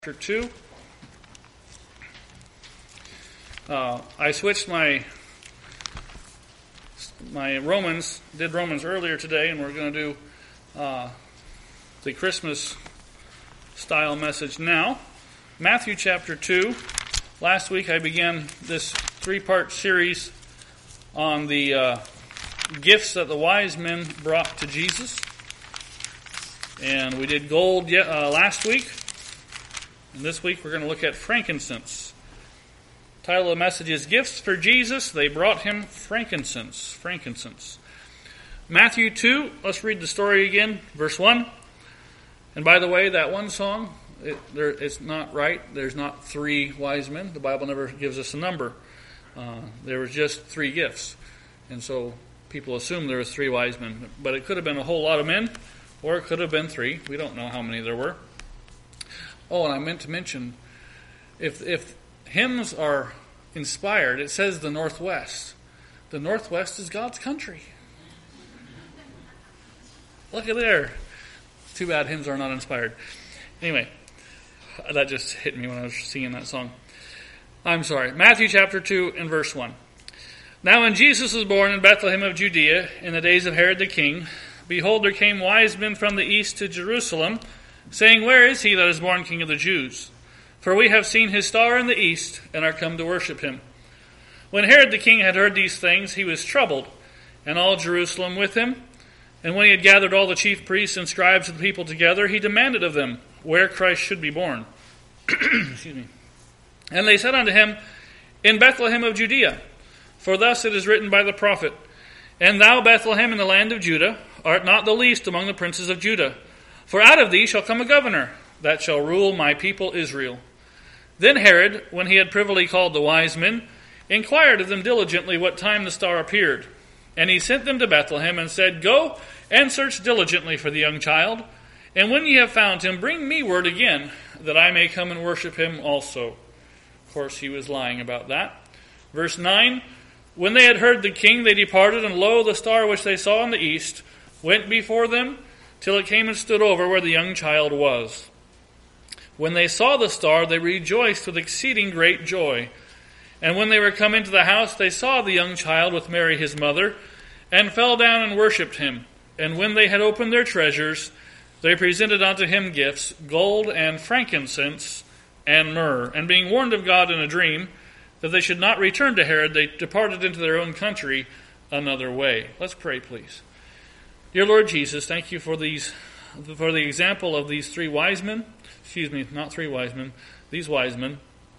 Chapter 2. I switched my Romans, did Romans earlier today, and we're going to do the Christmas style message now. Matthew chapter 2. Last week I began this 3-part series on the gifts that the wise men brought to Jesus. And we did gold last week. And this week we're going to look at frankincense. The title of the message is Gifts for Jesus. They brought him frankincense. Frankincense. Matthew 2, let's read the story again. Verse 1. And by the way, that one song, it's not right. There's not 3 wise men. The Bible never gives us a number. There was just 3 gifts. And so people assume there was 3 wise men. But it could have been a whole lot of men, or it could have been 3. We don't know how many there were. Oh, and I meant to mention, if hymns are inspired, it says the Northwest. The Northwest is God's country. Look at there. Too bad hymns are not inspired. Anyway, that just hit me when I was singing that song. I'm sorry. Matthew chapter 2 and verse 1. Now when Jesus was born in Bethlehem of Judea, in the days of Herod the king, behold, there came wise men from the east to Jerusalem, saying, Where is he that is born King of the Jews? For we have seen his star in the east, and are come to worship him. When Herod the king had heard these things, he was troubled, and all Jerusalem with him. And when he had gathered all the chief priests and scribes of the people together, he demanded of them where Christ should be born. Excuse me. And they said unto him, In Bethlehem of Judea. For thus it is written by the prophet, And thou, Bethlehem, in the land of Judah, art not the least among the princes of Judah. For out of thee shall come a governor, that shall rule my people Israel. Then Herod, when he had privily called the wise men, inquired of them diligently what time the star appeared. And he sent them to Bethlehem, and said, Go and search diligently for the young child, and when ye have found him, bring me word again, that I may come and worship him also. Of course, he was lying about that. Verse 9, When they had heard the king, they departed, and lo, the star which they saw in the east went before them, till it came and stood over where the young child was. When they saw the star, they rejoiced with exceeding great joy. And when they were come into the house, they saw the young child with Mary his mother, and fell down and worshipped him. And when they had opened their treasures, they presented unto him gifts, gold and frankincense and myrrh. And being warned of God in a dream, that they should not return to Herod, they departed into their own country another way. Let's pray, please. Dear Lord Jesus, thank you for the example of these 3 wise men. Excuse me, not 3 wise men, these wise men.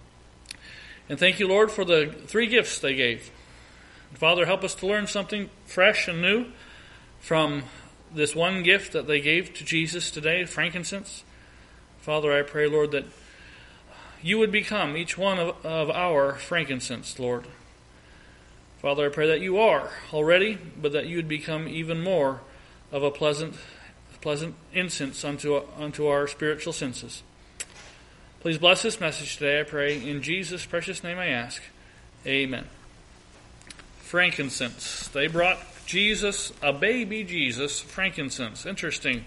And thank you, Lord, for the 3 gifts they gave. Father, help us to learn something fresh and new from this one gift that they gave to Jesus today, frankincense. Father, I pray, Lord, that you would become each one of our frankincense, Lord. Father, I pray that you are already, but that you would become even more of a pleasant incense unto our spiritual senses. Please bless this message today, I pray. In Jesus' precious name I ask. Amen. Frankincense. They brought Jesus, a baby Jesus, frankincense. Interesting.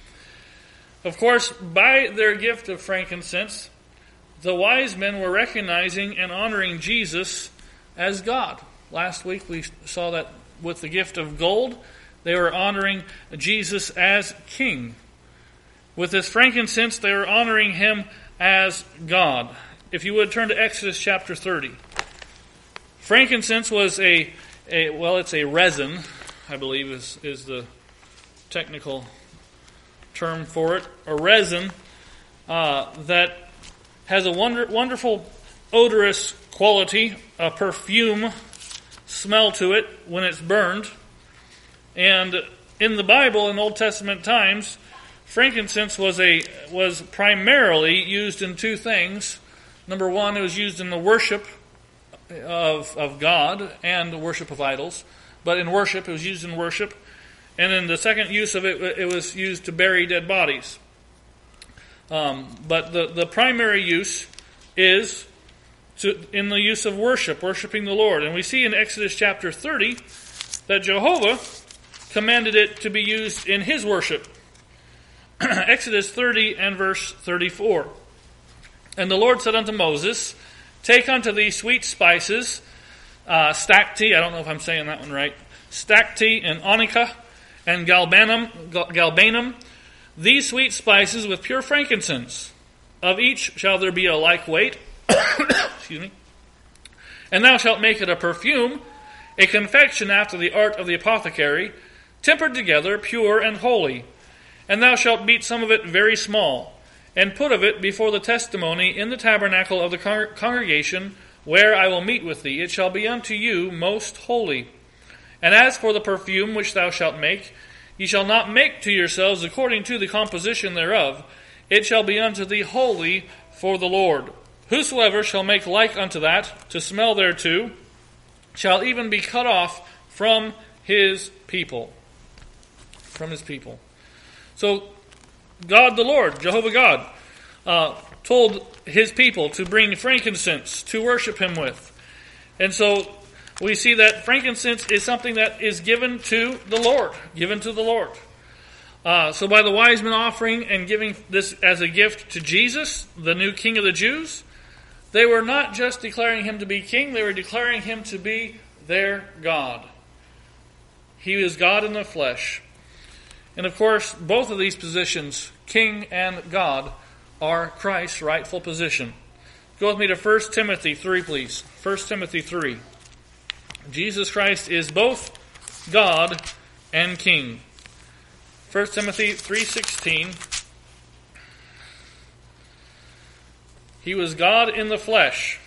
Of course, by their gift of frankincense, the wise men were recognizing and honoring Jesus as God. Last week we saw that with the gift of gold, they were honoring Jesus as King. With this frankincense, they were honoring him as God. If you would turn to Exodus chapter 30. Frankincense was it's a resin, I believe is the technical term for it. A resin that has a wonderful odorous quality, a perfume smell to it when it's burned. And in the Bible, in Old Testament times, frankincense was primarily used in 2 things. Number 1, it was used in the worship of God and the worship of idols. But in worship, it was used in worship. And in the second use of it, it was used to bury dead bodies. But the primary use is in the use of worshiping the Lord. And we see in Exodus chapter 30 that Jehovah commanded it to be used in his worship. Exodus 30 and verse 34. And the Lord said unto Moses, Take unto thee sweet spices, stacte, I don't know if I'm saying that one right, stacte and onycha and galbanum, these sweet spices with pure frankincense. Of each shall there be a like weight. Excuse me. And thou shalt make it a perfume, a confection after the art of the apothecary, tempered together, pure and holy. And thou shalt beat some of it very small, and put of it before the testimony in the tabernacle of the congregation, where I will meet with thee. It shall be unto you most holy. And as for the perfume which thou shalt make, ye shall not make to yourselves according to the composition thereof. It shall be unto thee holy for the Lord. Whosoever shall make like unto that, to smell thereto, shall even be cut off from his people. From his people. So, God the Lord, Jehovah God, told his people to bring frankincense to worship him with. And so, we see that frankincense is something that is given to the Lord. Given to the Lord. So by the wise men offering and giving this as a gift to Jesus, the new King of the Jews, they were not just declaring him to be king, they were declaring him to be their God. He is God in the flesh. And of course, both of these positions, king and God, are Christ's rightful position. Go with me to 1 Timothy 3, please. 1 Timothy 3. Jesus Christ is both God and king. 1 Timothy 3:16. He was God in the flesh.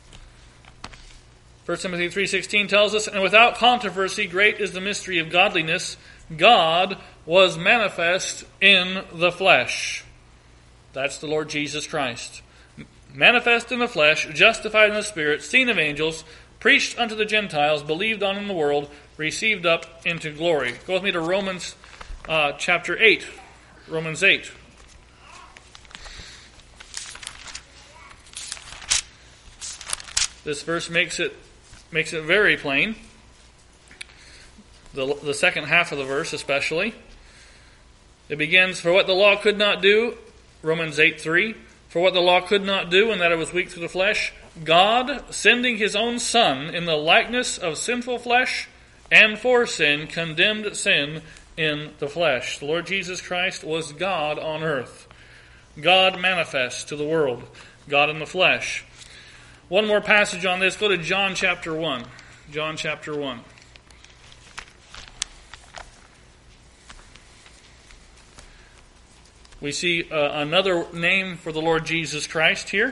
1 Timothy 3:16 tells us, And without controversy, great is the mystery of godliness. God was manifest in the flesh. That's the Lord Jesus Christ. Manifest in the flesh, justified in the Spirit, seen of angels, preached unto the Gentiles, believed on in the world, received up into glory. Go with me to Romans chapter 8. Romans 8. This verse makes it very plain. The second half of the verse especially. It begins, For what the law could not do, Romans 8:3, For what the law could not do, and that it was weak through the flesh, God, sending his own Son in the likeness of sinful flesh, and for sin, condemned sin in the flesh. The Lord Jesus Christ was God on earth. God manifest to the world. God in the flesh. One more passage on this. Go to John chapter 1. John chapter 1. We see another name for the Lord Jesus Christ here.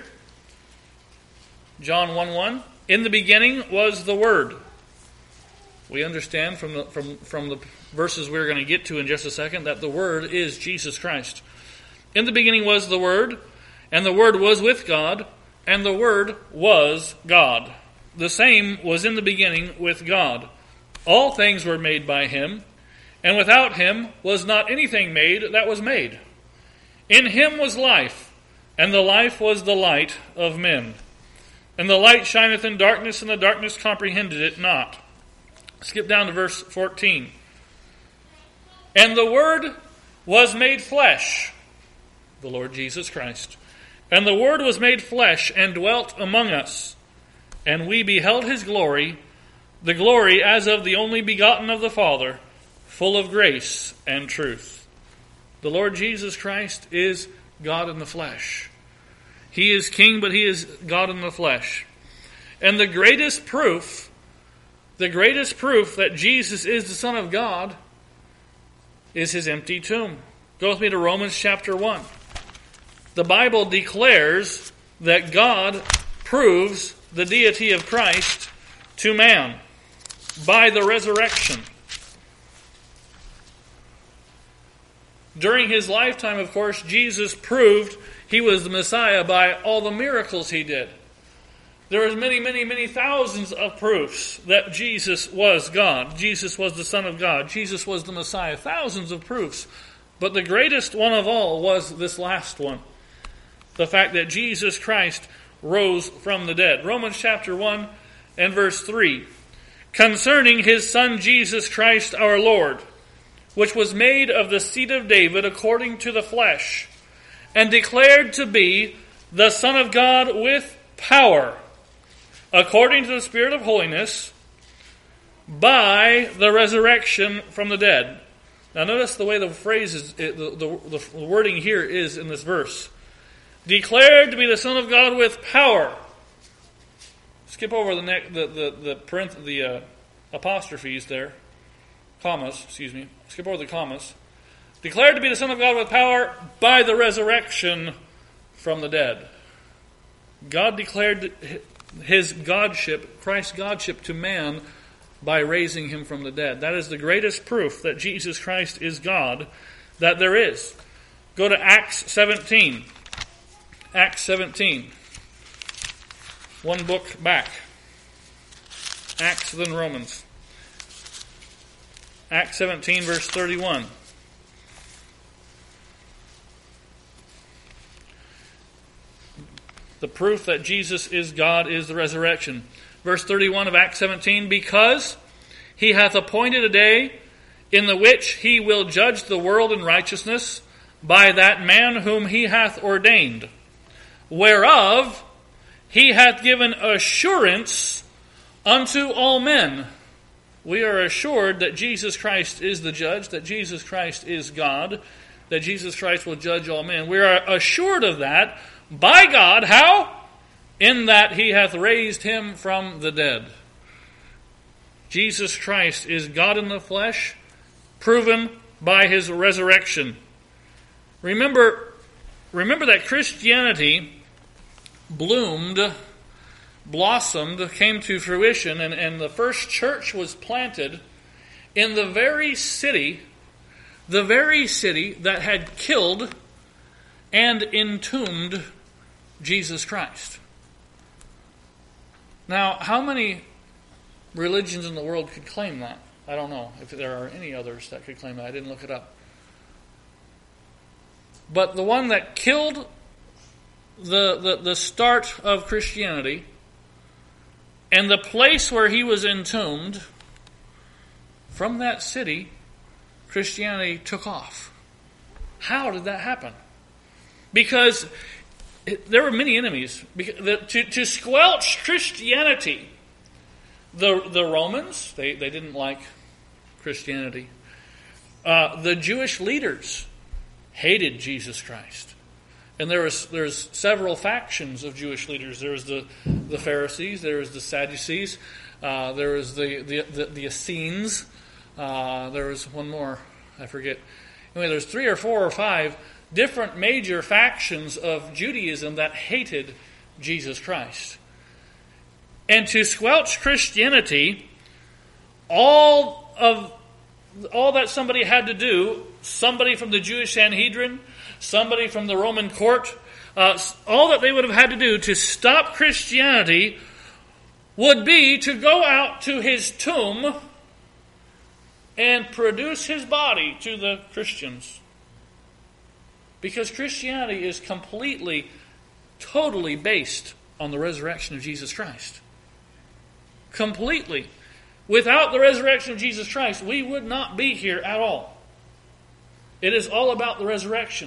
John 1:1. In the beginning was the Word. We understand from the verses we're going to get to in just a second that the Word is Jesus Christ. In the beginning was the Word, and the Word was with God, and the Word was God. The same was in the beginning with God. All things were made by him, and without him was not anything made that was made. In him was life, and the life was the light of men. And the light shineth in darkness, and the darkness comprehended it not. Skip down to verse 14. And the Word was made flesh, the Lord Jesus Christ. And the Word was made flesh and dwelt among us. And we beheld his glory, the glory as of the only begotten of the Father, full of grace and truth. The Lord Jesus Christ is God in the flesh. He is king, but he is God in the flesh. And the greatest proof that Jesus is the Son of God is his empty tomb. Go with me to Romans chapter 1. The Bible declares that God proves the deity of Christ to man by the resurrection. During his lifetime, of course, Jesus proved he was the Messiah by all the miracles he did. There was many, many, many thousands of proofs that Jesus was God. Jesus was the Son of God. Jesus was the Messiah. Thousands of proofs. But the greatest one of all was this last one. The fact that Jesus Christ rose from the dead. Romans chapter 1 and verse 3. Concerning his Son Jesus Christ our Lord, which was made of the seed of David according to the flesh, and declared to be the Son of God with power, according to the Spirit of holiness, by the resurrection from the dead. Now notice the way the phrase is, the wording here is in this verse. Declared to be the Son of God with power. Skip over the apostrophes there. Commas, excuse me. Skip over the commas. Declared to be the Son of God with power by the resurrection from the dead. God declared his godship, Christ's godship to man by raising him from the dead. That is the greatest proof that Jesus Christ is God that there is. Go to Acts 17. Acts 17. One book back. Acts, then Romans. Acts 17, verse 31. The proof that Jesus is God is the resurrection. Verse 31 of Acts 17, because he hath appointed a day in the which he will judge the world in righteousness by that man whom he hath ordained, whereof he hath given assurance unto all men. We are assured that Jesus Christ is the judge, that Jesus Christ is God, that Jesus Christ will judge all men. We are assured of that by God. How? In that he hath raised him from the dead. Jesus Christ is God in the flesh, proven by his resurrection. Remember that Christianity blossomed, came to fruition, and the first church was planted in the very city that had killed and entombed Jesus Christ. Now, how many religions in the world could claim that? I don't know if there are any others that could claim that. I didn't look it up. But the one that killed the start of Christianity and the place where he was entombed, from that city, Christianity took off. How did that happen? Because there were many enemies. To squelch Christianity, the Romans, they didn't like Christianity. The Jewish leaders hated Jesus Christ. And there's several factions of Jewish leaders. There's the Pharisees, there's the Sadducees, there was the Essenes, there was one more, I forget. Anyway, there's 3 or 4 or 5 different major factions of Judaism that hated Jesus Christ. And to squelch Christianity, all that somebody had to do, somebody from the Jewish Sanhedrin, somebody from the Roman court, all that they would have had to do to stop Christianity would be to go out to his tomb and produce his body to the Christians. Because Christianity is completely, totally based on the resurrection of Jesus Christ. Completely. Without the resurrection of Jesus Christ, we would not be here at all. It is all about the resurrection.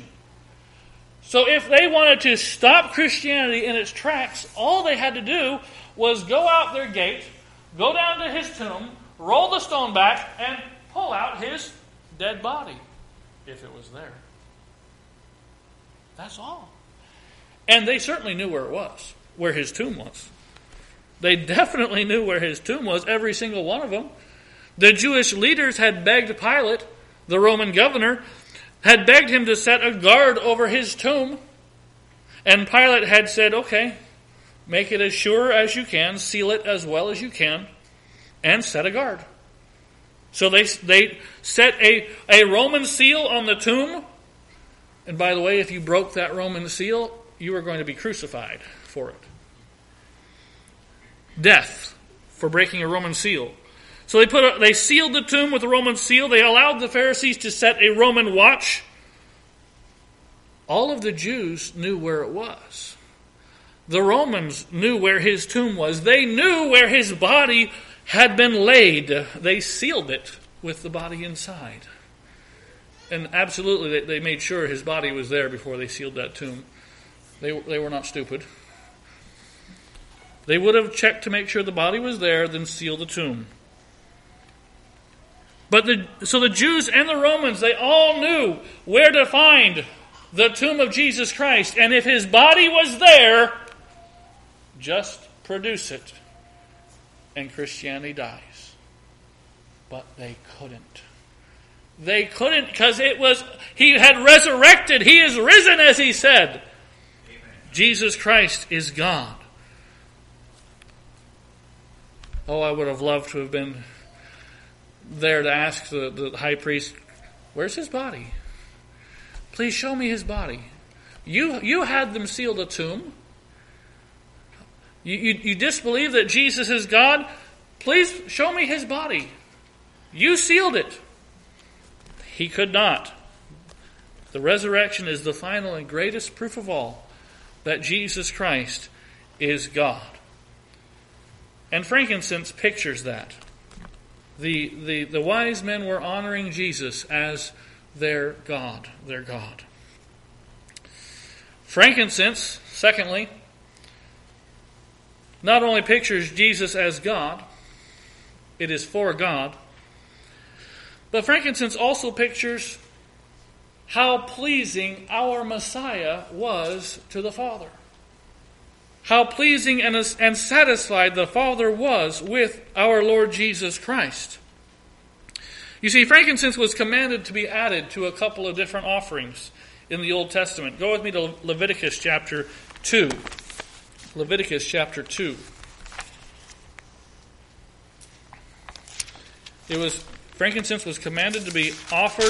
So if they wanted to stop Christianity in its tracks, all they had to do was go out their gate, go down to his tomb, roll the stone back, and pull out his dead body, if it was there. That's all. And they certainly knew where it was, where his tomb was. They definitely knew where his tomb was, every single one of them. The Jewish leaders had begged Pilate, the Roman governor, had begged him to set a guard over his tomb. And Pilate had said, okay, make it as sure as you can, seal it as well as you can, and set a guard. So they set a Roman seal on the tomb. And by the way, if you broke that Roman seal, you were going to be crucified for it. Death for breaking a Roman seal. So they sealed the tomb with a Roman seal. They allowed the Pharisees to set a Roman watch. All of the Jews knew where it was. The Romans knew where his tomb was. They knew where his body had been laid. They sealed it with the body inside. And absolutely, they made sure his body was there before they sealed that tomb. They were not stupid. They would have checked to make sure the body was there, then sealed the tomb. So the Jews and the Romans, they all knew where to find the tomb of Jesus Christ. And if his body was there, just produce it. And Christianity dies. But they couldn't. They couldn't because he had resurrected. He is risen, as he said. Amen. Jesus Christ is God. Oh, I would have loved to have been there to ask the high priest, where's his body? Please show me his body. You had them seal the tomb. You disbelieve that Jesus is God? Please show me his body. You sealed it. He could not. The resurrection is the final and greatest proof of all that Jesus Christ is God. And frankincense pictures that. The wise men were honoring Jesus as their God. Their God. Frankincense, secondly, not only pictures Jesus as God, it is for God, but frankincense also pictures how pleasing our Messiah was to the Father. How pleasing and satisfied the Father was with our Lord Jesus Christ. You see, frankincense was commanded to be added to a couple of different offerings in the Old Testament. Go with me to Leviticus chapter 2. Leviticus chapter 2. Frankincense was commanded to be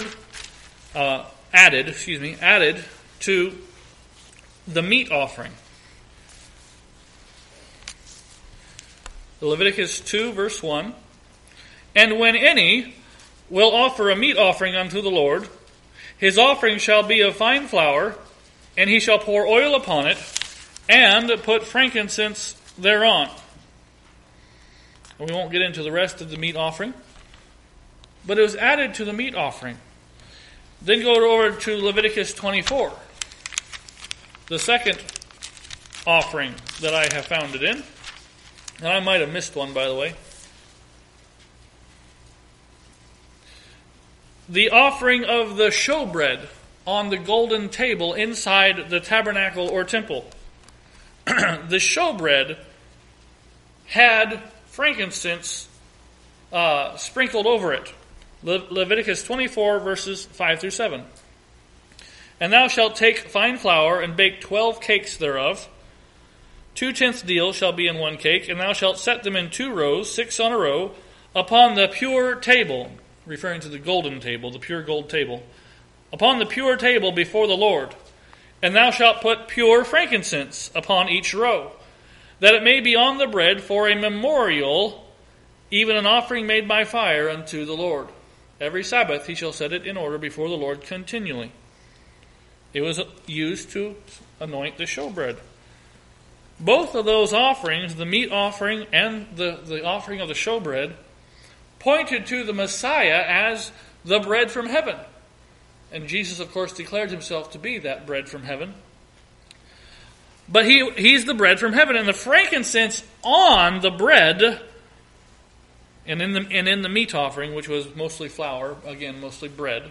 added to the meat offering. Leviticus 2, verse 1. And when any will offer a meat offering unto the Lord, his offering shall be of fine flour, and he shall pour oil upon it, and put frankincense thereon. We won't get into the rest of the meat offering, but it was added to the meat offering. Then go over to Leviticus 24, the second offering that I have found it in. And I might have missed one, by the way. The offering of the showbread on the golden table inside the tabernacle or temple. The showbread had frankincense sprinkled over it. Leviticus 24, verses 5 through 7. And thou shalt take fine flour and bake 12 cakes thereof. 2/10 deal shall be in one cake, and thou shalt set them in 2 rows, 6 on a row, upon the pure table, referring to the golden table, the pure gold table, upon the pure table before the Lord. And thou shalt put pure frankincense upon each row, that it may be on the bread for a memorial, even an offering made by fire unto the Lord. Every Sabbath he shall set it in order before the Lord continually. It was used to anoint the showbread. Both of those offerings, the meat offering and the offering of the showbread, pointed to the Messiah as the bread from heaven. And Jesus, of course, declared himself to be that bread from heaven. But he's the bread from heaven. And the frankincense on the bread, and in the meat offering, which was mostly flour, again, mostly bread,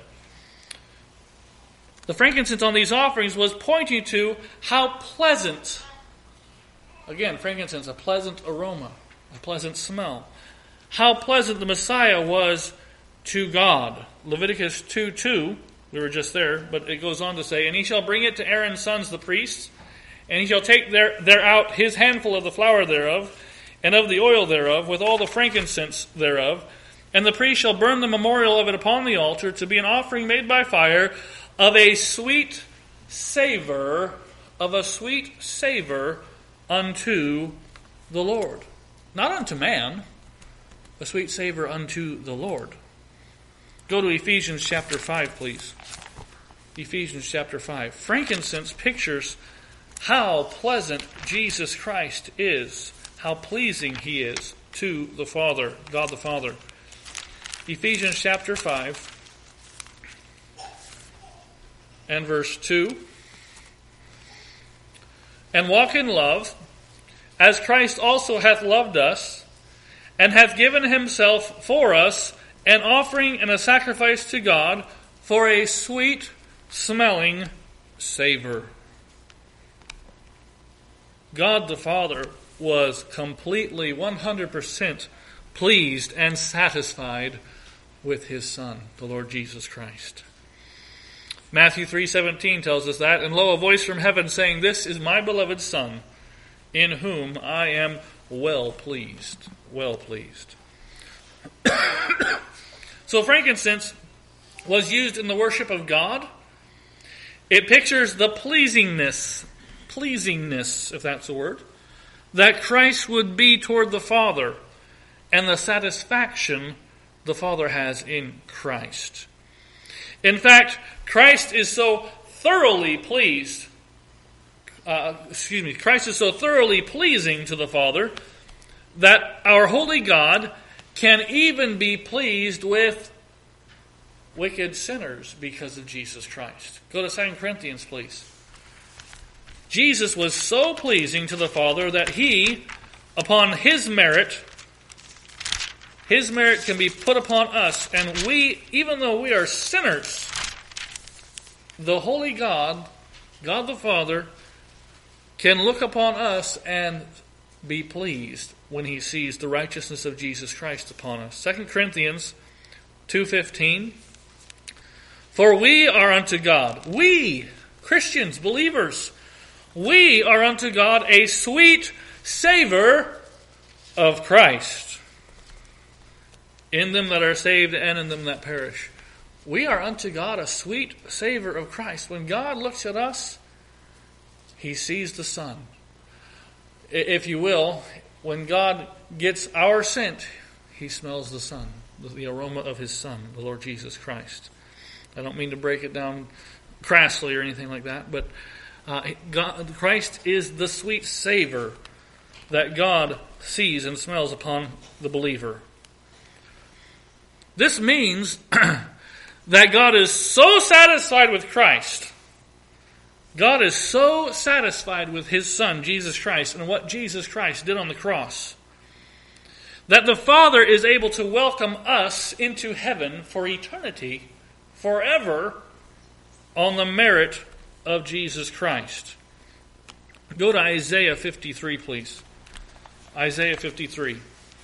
the frankincense on these offerings was pointing to how pleasant, again, frankincense, a pleasant aroma, a pleasant smell, how pleasant the Messiah was to God. Leviticus 2:2, we were just there, but it goes on to say, and he shall bring it to Aaron's sons the priests, and he shall take thereout his handful of the flour thereof, and of the oil thereof, with all the frankincense thereof, and the priest shall burn the memorial of it upon the altar, to be an offering made by fire, of a sweet savor unto the Lord. Not unto man, a sweet savor unto the Lord. Go to Ephesians chapter 5, please. Ephesians chapter 5. Frankincense pictures how pleasant Jesus Christ is, how pleasing he is to the Father, God the Father. Ephesians chapter 5 and verse 2. and walk in love, as Christ also hath loved us, and hath given himself for us, an offering and a sacrifice to God for a sweet-smelling savor. God the Father was completely, 100% pleased and satisfied with his Son, the Lord Jesus Christ. Matthew 3:17 tells us that, and lo, a voice from heaven saying, "This is my beloved Son, in whom I am well pleased." Well pleased. So frankincense was used in the worship of God. It pictures the pleasingness, if that's a word, that Christ would be toward the Father, and the satisfaction the Father has in Christ. In fact, Christ is so thoroughly pleased, Christ is so thoroughly pleasing to the Father that our holy God can even be pleased with wicked sinners because of Jesus Christ. Go to 2 Corinthians, please. Jesus was so pleasing to the Father that he, upon his merit can be put upon us, and we, even though we are sinners, the holy God, God the Father, can look upon us and be pleased when he sees the righteousness of Jesus Christ upon us. 2 Corinthians 2:15. For we are unto God, we, Christians, believers, we are unto God a sweet savor of Christ in them that are saved and in them that perish. We are unto God a sweet savor of Christ. When God looks at us, he sees the Son. If you will, when God gets our scent, he smells the Son, the aroma of his Son, the Lord Jesus Christ. I don't mean to break it down crassly or anything like that, but Christ is the sweet savor that God sees and smells upon the believer. This means that God is so satisfied with Christ. God is so satisfied with his Son, Jesus Christ, and what Jesus Christ did on the cross, that the Father is able to welcome us into heaven for eternity, forever, on the merit of Jesus Christ. Go to Isaiah 53, please. Isaiah 53.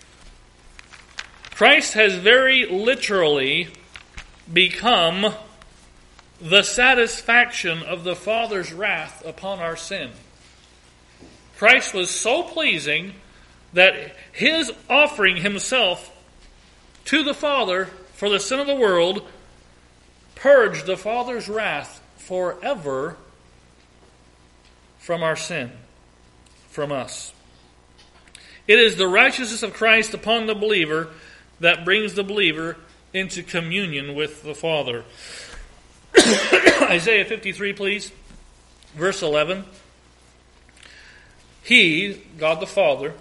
Christ has very literally become the satisfaction of the Father's wrath upon our sin. Christ was so pleasing that his offering himself to the Father for the sin of the world purged the Father's wrath forever from our sin, from us. It is the righteousness of Christ upon the believer that brings the believer into communion with the Father. Isaiah 53, please. Verse 11. He, God the Father,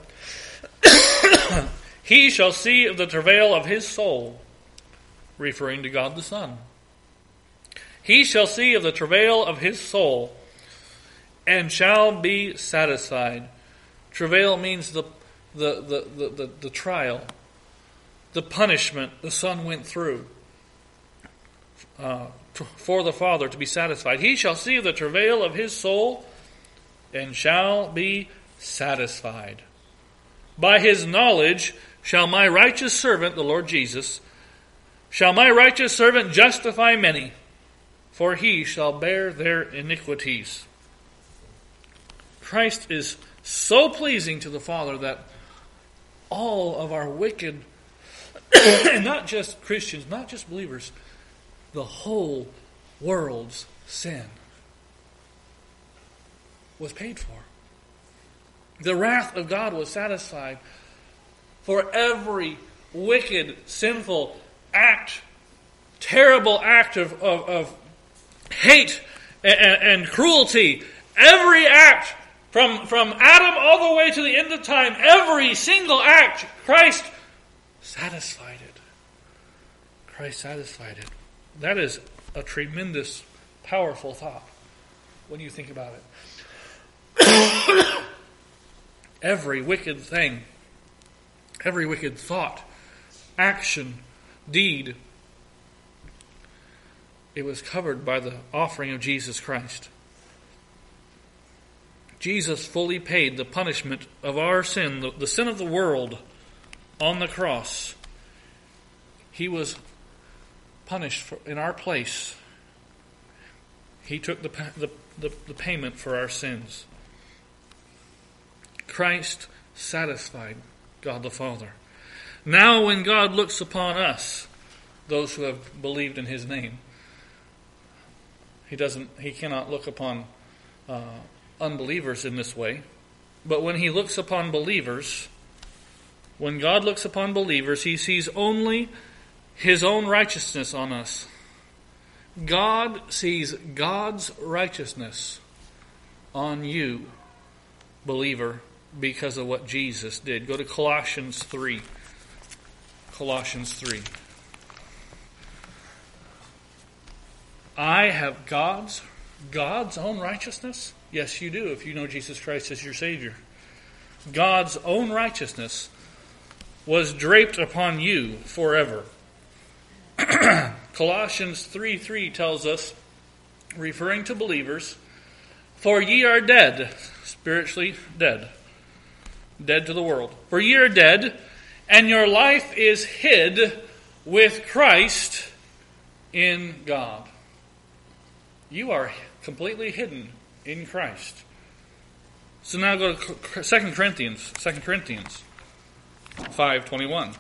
he shall see of the travail of his soul, referring to God the Son. He shall see of the travail of his soul, and shall be satisfied. Travail means the trial, the punishment the Son went through for the Father to be satisfied. He shall see the travail of his soul and shall be satisfied. By his knowledge shall my righteous servant, the Lord Jesus, shall my righteous servant justify many, for he shall bear their iniquities. Christ is so pleasing to the Father that all of our wicked, and not just Christians, not just believers, the whole world's sin was paid for. The wrath of God was satisfied for every wicked, sinful act, terrible act of hate and cruelty. Every act from Adam all the way to the end of time, every single act, Christ satisfied it. Christ satisfied it. That is a tremendous, powerful thought when you think about Every wicked thing, every wicked thought, action, deed, it was covered by the offering of Jesus Christ. Jesus fully paid the punishment of our sin, the sin of the world, on the cross. He was punished in our place. He took the payment for our sins. Christ satisfied God the Father. Now when God looks upon us, those who have believed in His name, He cannot look upon unbelievers in this way. But when He looks upon believers, when God looks upon believers, He sees only His own righteousness on us. God sees God's righteousness on you, believer, because of what Jesus did. Go to Colossians 3. Colossians 3. I have God's own righteousness? Yes, you do, if you know Jesus Christ as your Savior. God's own righteousness was draped upon you forever. Colossians 3:3 tells us, referring to believers, for ye are dead, spiritually dead to the world. For ye are dead, and your life is hid with Christ in God. You are completely hidden in Christ. So now go to 2 Corinthians 5:21.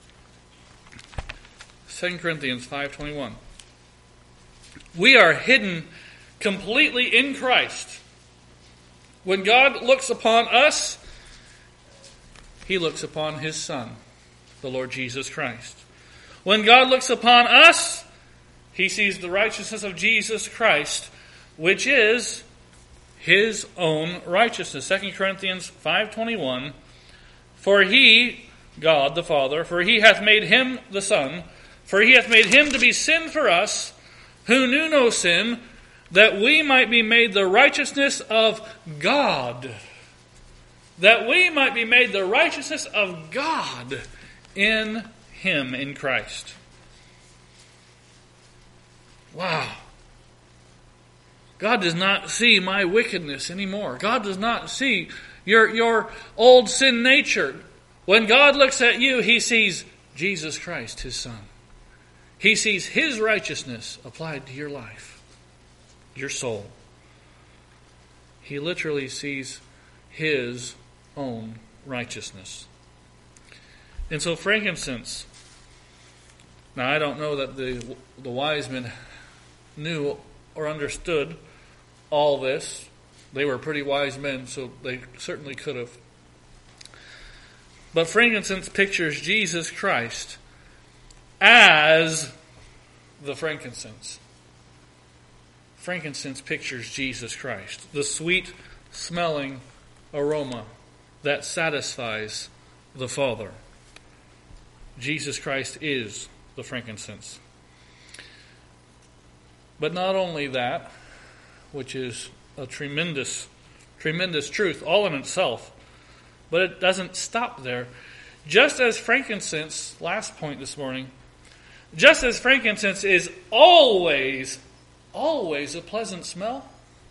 2 Corinthians 5:21. We are hidden completely in Christ. When God looks upon us, He looks upon His Son, the Lord Jesus Christ. When God looks upon us, He sees the righteousness of Jesus Christ, which is His own righteousness. 2 Corinthians 5:21. For He, God the Father, for He hath made Him the Son, for He hath made Him to be sin for us, who knew no sin, that we might be made the righteousness of God. That we might be made the righteousness of God in Him, in Christ. Wow. God does not see my wickedness anymore. God does not see your old sin nature. When God looks at you, He sees Jesus Christ, His Son. He sees His righteousness applied to your life, your soul. He literally sees His own righteousness. And so frankincense. Now I don't know that the wise men knew or understood all this. They were pretty wise men, so they certainly could have. But frankincense pictures Jesus Christ as the frankincense. Frankincense pictures Jesus Christ, the sweet smelling aroma that satisfies the Father. Jesus Christ is the frankincense. But not only that, which is a tremendous truth all in itself, but it doesn't stop there. Just as frankincense, last point this morning, just as frankincense is always a pleasant smell.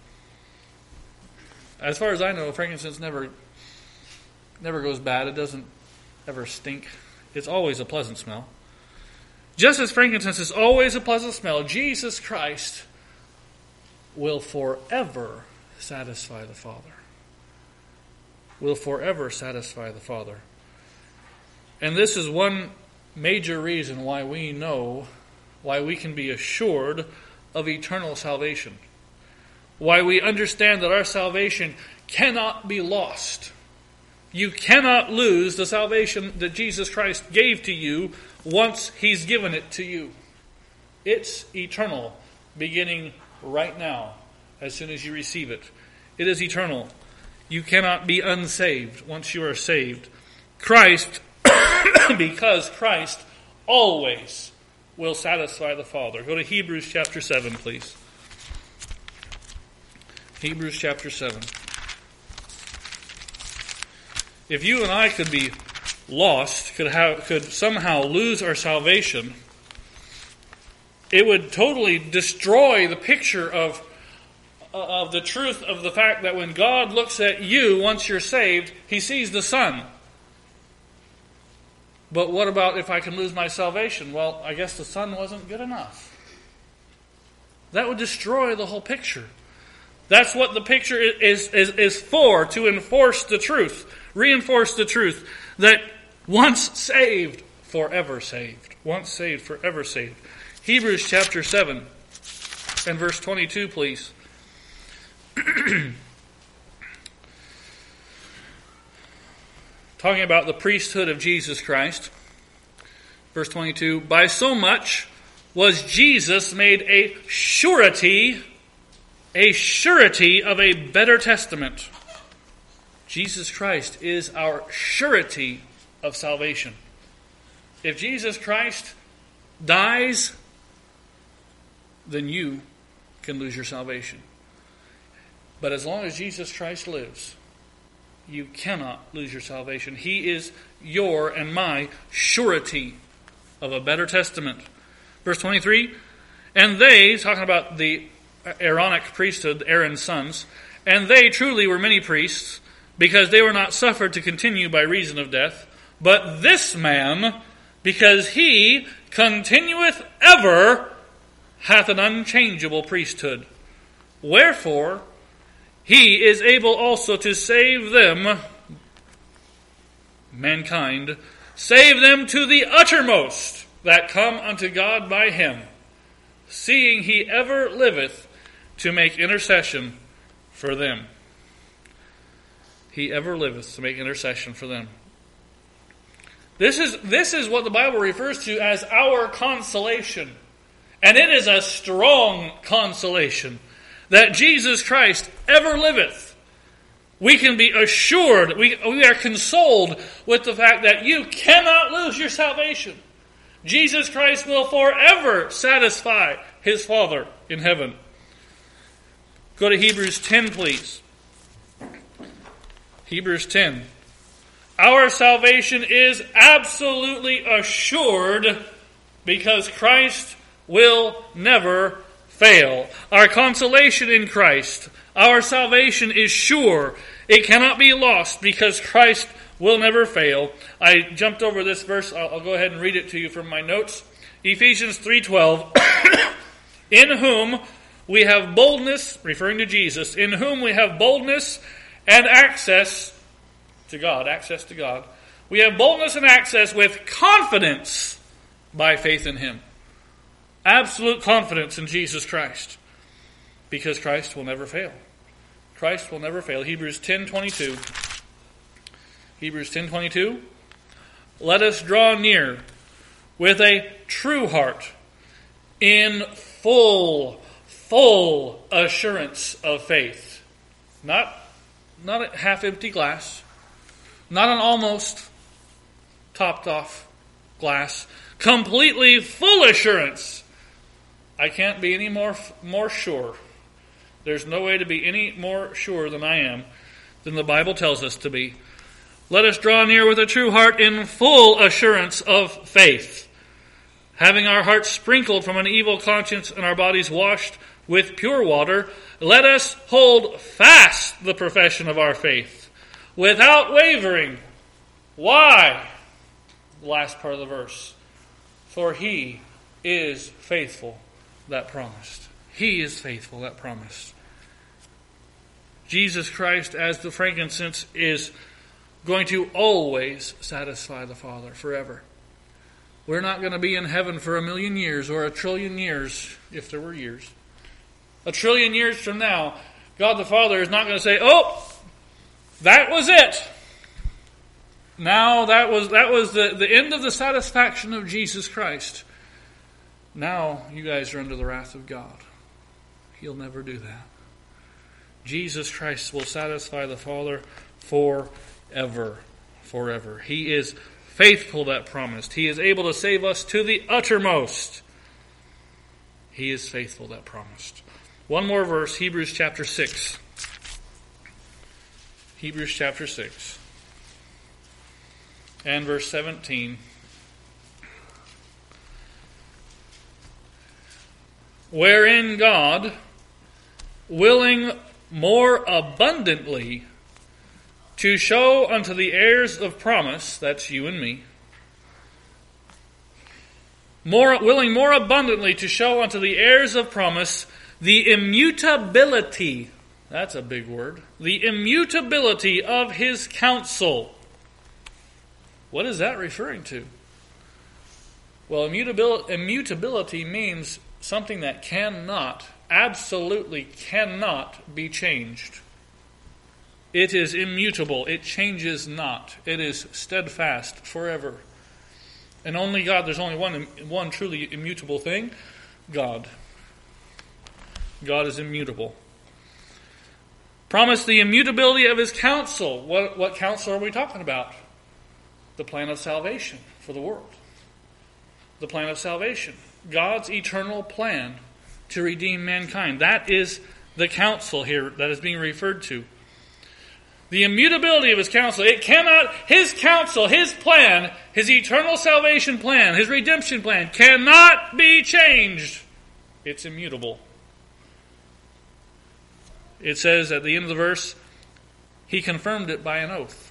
As far as I know, frankincense never goes bad. It doesn't ever stink. It's always a pleasant smell. Just as frankincense is always a pleasant smell, Jesus Christ will forever satisfy the Father. Will forever satisfy the Father. And this is one major reason why we can be assured of eternal salvation. Why we understand that our salvation cannot be lost. You cannot lose the salvation that Jesus Christ gave to you once He's given it to you. It's eternal, beginning right now, as soon as you receive it. It is eternal. You cannot be unsaved once you are saved. Christ, because Christ always will satisfy the Father. Go to Hebrews chapter 7, please. Hebrews chapter 7. if you and I could be lost, could somehow lose our salvation, it would totally destroy the picture of the truth of the fact that when God looks at you once you're saved, He sees the Son. But what about if I can lose my salvation? Well, I guess the Son wasn't good enough. That would destroy the whole picture. That's what the picture is for, to enforce the truth, reinforce the truth, that once saved, forever saved. Once saved, forever saved. Hebrews chapter 7 and verse 22, please. Talking about the priesthood of Jesus Christ. Verse 22, by so much was Jesus made a surety of a better testament. Jesus Christ is our surety of salvation. If Jesus Christ dies, then you can lose your salvation. But as long as Jesus Christ lives, you cannot lose your salvation. He is your and my surety of a better testament. Verse 23, and they, talking about the Aaronic priesthood, Aaron's sons, and they truly were many priests, because they were not suffered to continue by reason of death. But this man, because he continueth ever, hath an unchangeable priesthood. Wherefore, he is able also to save them, mankind, save them to the uttermost that come unto God by him, seeing he ever liveth to make intercession for them. He ever liveth to make intercession for them. This is what the Bible refers to as our consolation. And it is a strong consolation that Jesus Christ ever liveth. We can be assured, we are consoled with the fact that you cannot lose your salvation. Jesus Christ will forever satisfy His Father in heaven. Go to Hebrews 10, please. Hebrews 10. Our salvation is absolutely assured because Christ will never fail. Our consolation in Christ, our salvation is sure. It cannot be lost because Christ will never fail. I jumped over this verse. I'll go ahead and read it to you from my notes. Ephesians 3:12. In whom we have boldness, referring to Jesus, in whom we have boldness and access to God. Access to God. We have boldness and access with confidence by faith in Him. Absolute confidence in Jesus Christ. Because Christ will never fail. Christ will never fail. Hebrews 10:22. Hebrews 10:22. Let us draw near with a true heart in full assurance of faith. Not a half-empty glass. Not an almost topped off glass. Completely full assurance. I can't be any more sure. There's no way to be any more sure than I am, than the Bible tells us to be. Let us draw near with a true heart in full assurance of faith, having our hearts sprinkled from an evil conscience and our bodies washed with pure water. Let us hold fast the profession of our faith, without wavering. Why? The last part of the verse. For He is faithful that promised. He is faithful that promised. Jesus Christ, as the frankincense, is going to always satisfy the Father forever. We're not going to be in heaven for 1,000,000 years or 1,000,000,000,000 years, if there were years. 1,000,000,000,000 years from now, God the Father is not going to say, "Oh, that was it. Now that was the end of the satisfaction of Jesus Christ. Now you guys are under the wrath of God." He'll never do that. Jesus Christ will satisfy the Father forever. Forever. He is faithful that promised. He is able to save us to the uttermost. He is faithful that promised. One more verse, Hebrews chapter 6. Hebrews chapter 6. and verse 17. Wherein God, willing more abundantly to show unto the heirs of promise, that's you and me, willing more abundantly to show unto the heirs of promise the immutability, that's a big word, the immutability of his counsel. What is that referring to? Well, immutability means something that cannot, absolutely cannot be changed. It is immutable. It changes not. It is steadfast forever. And only God, there's only one truly immutable thing, God. God is immutable. Promise the immutability of his counsel. What counsel are we talking about? The plan of salvation for the world. The plan of salvation. God's eternal plan to redeem mankind. That is the counsel here that is being referred to. The immutability of his counsel. It cannot, his counsel, his plan, his eternal salvation plan, his redemption plan cannot be changed. It's immutable. It says at the end of the verse, he confirmed it by an oath.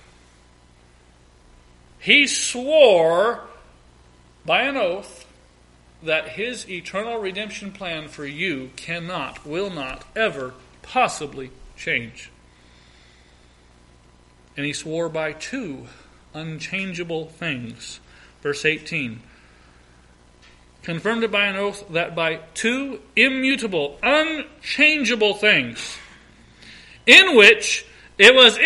He swore by an oath that his eternal redemption plan for you cannot, will not, ever possibly change. And he swore by two unchangeable things. Verse 18. Confirmed it by an oath that by two immutable, unchangeable things, in which it was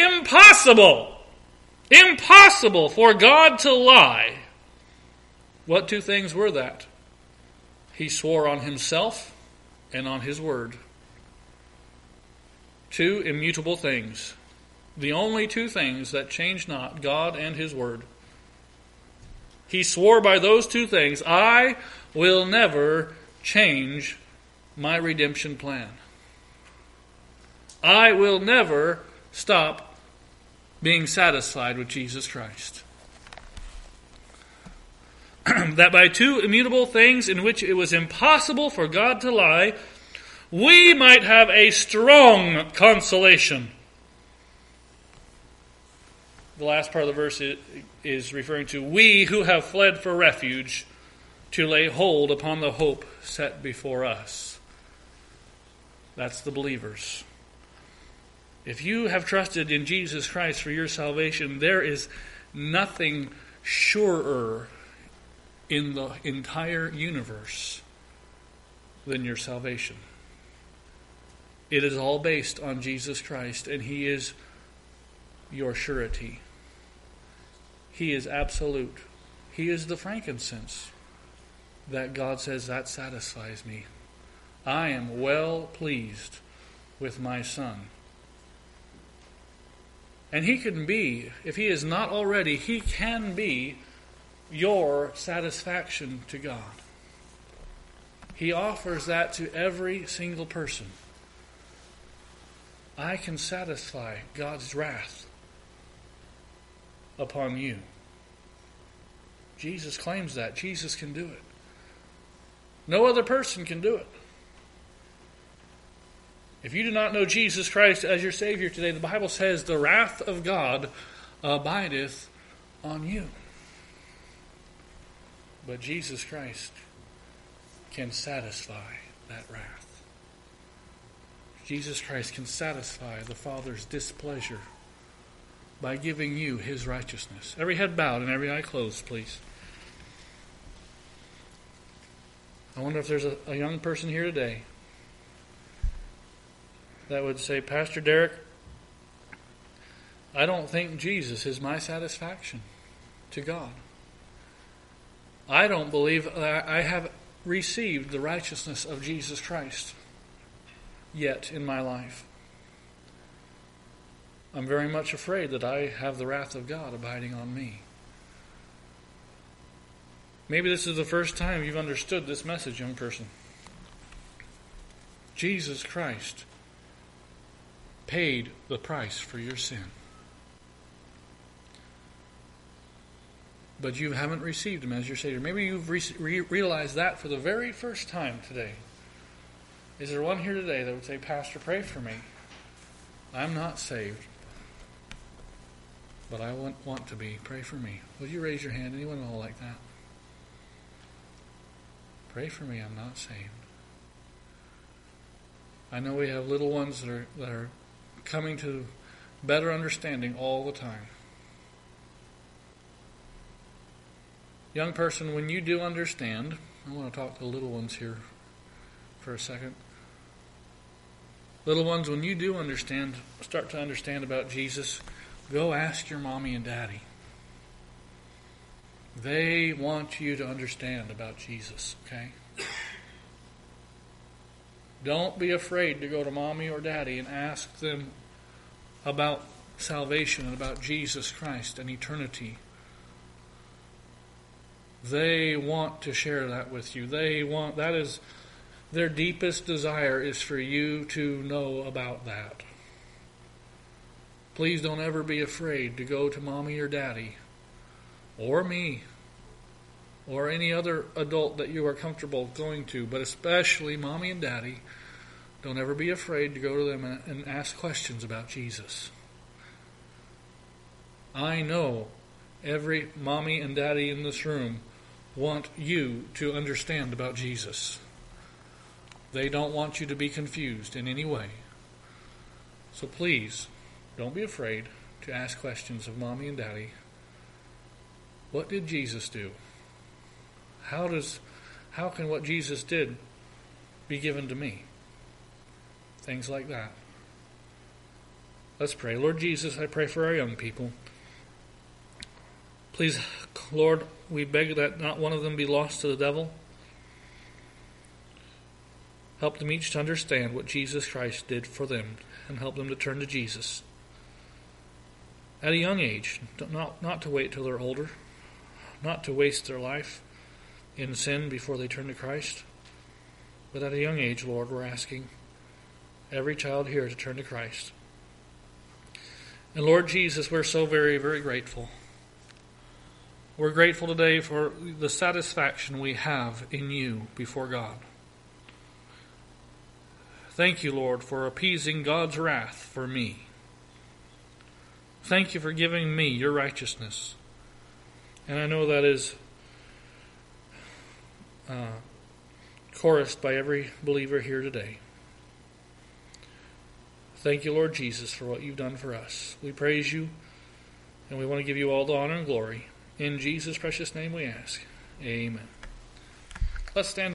impossible for God to lie. What two things were that? He swore on himself and on his word. Two immutable things. The only two things that change not, God and his word. He swore by those two things, I will never change my redemption plan. I will never stop being satisfied with Jesus Christ. That by two immutable things in which it was impossible for God to lie, we might have a strong consolation. The last part of the verse is referring to we who have fled for refuge to lay hold upon the hope set before us. That's the believers. If you have trusted in Jesus Christ for your salvation, there is nothing surer in the entire universe than your salvation. It is all based on Jesus Christ, and he is your surety. He is absolute. He is the frankincense that God says, that satisfies me. I am well pleased with my Son. And he can be, if he is not already, he can be your satisfaction to God. He offers that to every single person. I can satisfy God's wrath upon you. Jesus claims that. Jesus can do it. No other person can do it. If you do not know Jesus Christ as your Savior today, the Bible says the wrath of God abideth on you. But Jesus Christ can satisfy that wrath. Jesus Christ can satisfy the Father's displeasure by giving you his righteousness. Every head bowed and every eye closed, please. I wonder if there's a young person here today that would say, Pastor Derek, I don't think Jesus is my satisfaction to God. I don't believe that I have received the righteousness of Jesus Christ yet in my life. I'm very much afraid that I have the wrath of God abiding on me. Maybe this is the first time you've understood this message, young person. Jesus Christ paid the price for your sin. but you haven't received Him as your Savior. Maybe you've realized that for the very first time today. Is there one here today that would say, Pastor, pray for me? I'm not saved, but I want to be. Pray for me. Would you raise your hand? Anyone at all like that? Pray for me. I'm not saved. I know we have little ones that are coming to better understanding all the time. Young person, when you do understand, I want to talk to the little ones here for a second. Little ones, when you do understand, start to understand about Jesus, go ask your mommy and daddy. They want you to understand about Jesus, okay? Don't be afraid to go to mommy or daddy and ask them about salvation and about Jesus Christ and eternity. They want to share that with you. That is their deepest desire, is for you to know about that. Please don't ever be afraid to go to mommy or daddy, or me, or any other adult that you are comfortable going to, but especially mommy and daddy. Don't ever be afraid to go to them and ask questions about Jesus. I know every mommy and daddy in this room want you to understand about Jesus. They don't want you to be confused in any way. So please, don't be afraid to ask questions of mommy and daddy. What did Jesus do? How can what Jesus did be given to me? Things like that. Let's pray. Lord Jesus, I pray for our young people. Please, Lord, we beg that not one of them be lost to the devil. Help them each to understand what Jesus Christ did for them, and help them to turn to Jesus at a young age, not to wait till they're older, not to waste their life in sin before they turn to Christ, but at a young age, Lord, we're asking every child here to turn to Christ. And Lord Jesus, we're so very, very grateful. We're grateful today for the satisfaction we have in you before God. Thank you, Lord, for appeasing God's wrath for me. Thank you for giving me your righteousness. And I know that is chorused by every believer here today. Thank you, Lord Jesus, for what you've done for us. We praise you, and we want to give you all the honor and glory. In Jesus' precious name we ask. Amen. Let's stand.